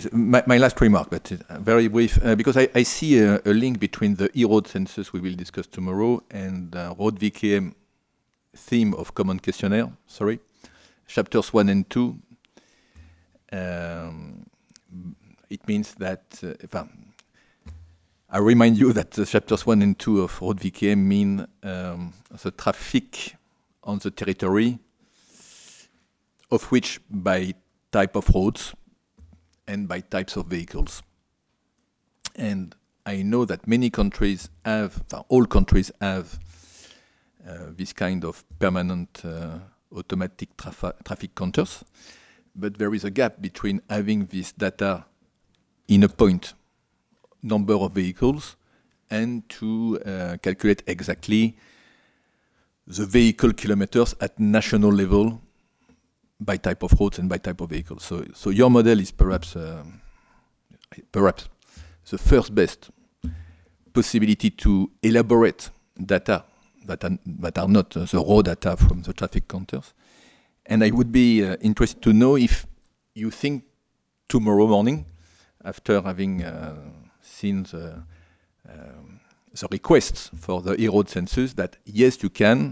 Yes, my last remark, but very brief, because I see a link between the e-road census we will discuss tomorrow and Road VKM theme of Common Questionnaire, sorry, chapters 1 and 2. It means that, I remind you that the chapters 1 and 2 of Road VKM mean the traffic on the territory, of which by type of roads and by types of vehicles. And I know that many countries have, all countries have this kind of permanent automatic traffic counters, but there is a gap between having this data in a point, number of vehicles, and to calculate exactly the vehicle kilometers at national level by type of roads and by type of vehicles. So your model is perhaps the first best possibility to elaborate data that are not the raw data from the traffic counters. And I would be interested to know if you think tomorrow morning, after having seen the requests for the e-road census, that yes, you can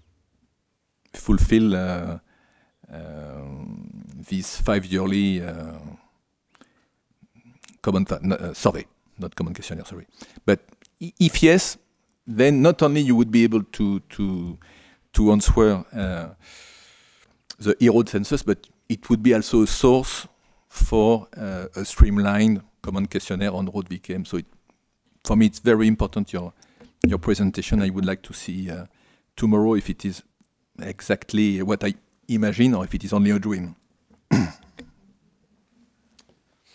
fulfill this 5-yearly common survey, not common questionnaire, sorry. But if yes, then not only you would be able to answer the e-road census, but it would be also a source for a streamlined common questionnaire on Road VKM. So for me, it's very important, your presentation. I would like to see tomorrow if it is exactly what I imagine or if it is only a dream.